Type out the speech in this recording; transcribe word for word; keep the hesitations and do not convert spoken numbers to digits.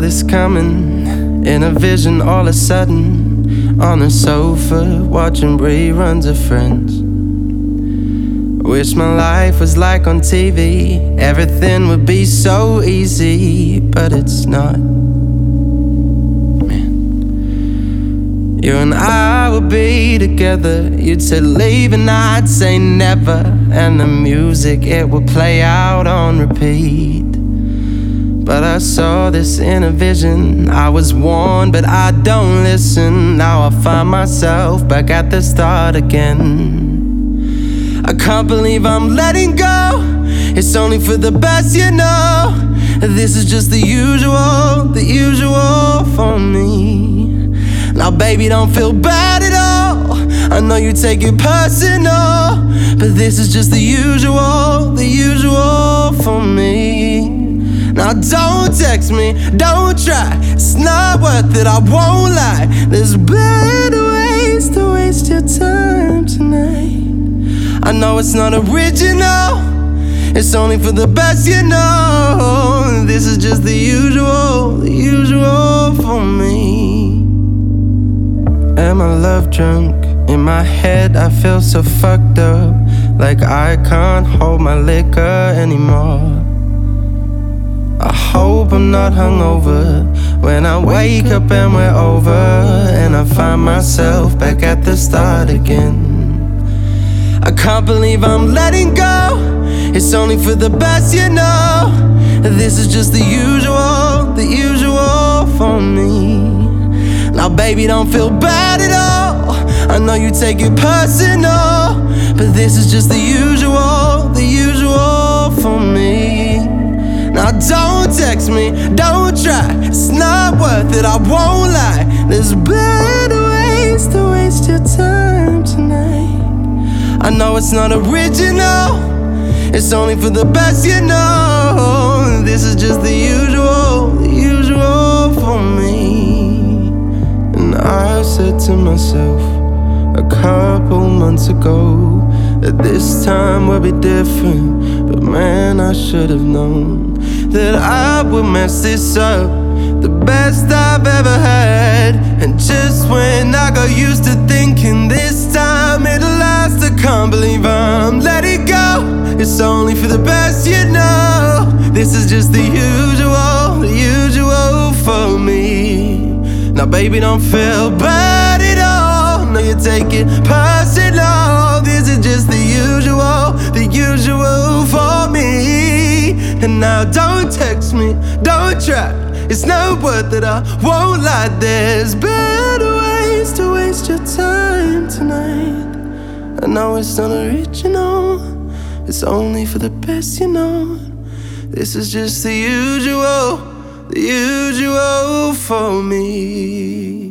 this coming in a vision all of a sudden, on a sofa watching reruns of Friends. Wish my life was like on T V, everything would be so easy, but it's not. Man, you and I would be together. You'd say leave and I'd say never, and the music, it would play out on repeat. But I saw this in a vision. I was warned, but I don't listen. Now I find myself back at the start again. I can't believe I'm letting go. It's only for the best, you know. This is just the usual, the usual for me. Now baby, don't feel bad at all. I know you take it personal, but this is just the usual, the usual for me. Now don't text me, don't try. It's not worth it, I won't lie. There's better ways to waste your time tonight. I know it's not original, it's only for the best, you know. This is just the usual, the usual for me. Am I love drunk? In my head I feel so fucked up, like I can't hold my liquor anymore. I hope I'm not hungover when I wake up and we're over, and I find myself back at the start again. I can't believe I'm letting go. It's only for the best, you know. This is just the usual, the usual for me. Now baby, don't feel bad at all. I know you take it personal, but this is just the usual, the usual for me. Now don't text me, don't try. It's not worth it, I won't lie. There's better ways to waste your time tonight. I know it's not original, it's only for the best, you know. This is just the usual, the usual for me. And I said to myself a couple months ago that this time would be different, but man, I should have known that I would mess this up, the best I've ever had. And just when I got used to thinking this time it'll last, I can't believe I'm letting go. It's only for the best, you know. This is just the usual, the usual for me. Now baby, don't feel bad at all. No, you take it personal. This is just the usual, the usual for me. And now don't text me, don't try. It's not worth it, I won't lie. There's better ways to waste your time tonight. I know it's not original, it's only for the best, you know. This is just the usual, the usual for me.